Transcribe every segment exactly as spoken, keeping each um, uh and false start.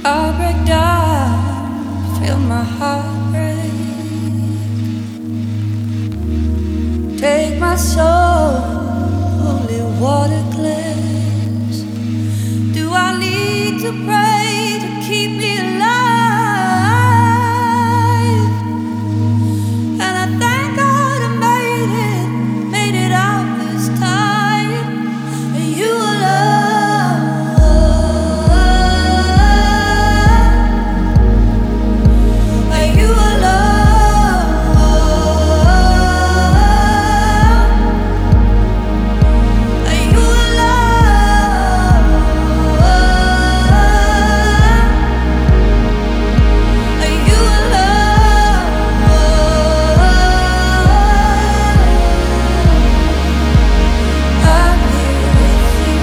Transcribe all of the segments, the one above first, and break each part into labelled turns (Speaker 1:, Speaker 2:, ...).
Speaker 1: I break down, feel my heart break. Take my soul, holy water cleanse. Do I need to pray to keep me alive? And I thank God I made it, made it out this time. And you alone, and you alone, and you alone, and you alone. I'm here with you.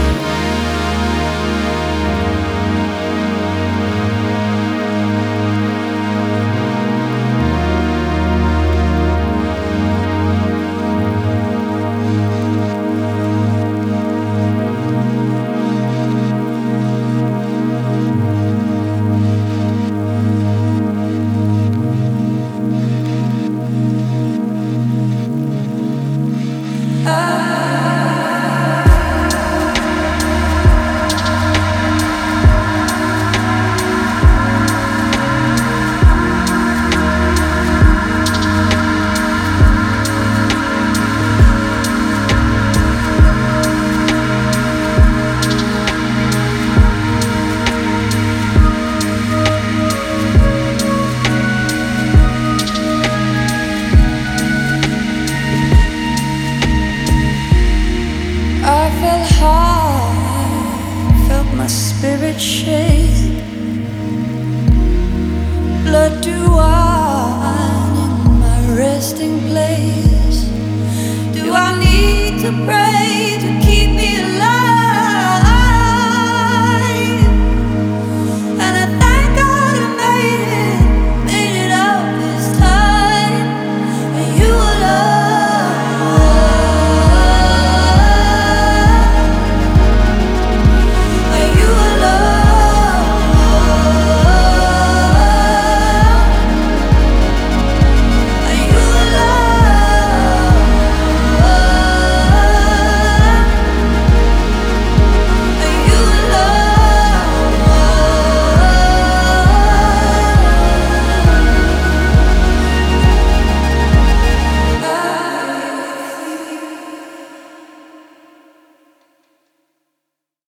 Speaker 1: I felt high, felt my spirit shake. Blood to wine in my resting place. Do I need to pray to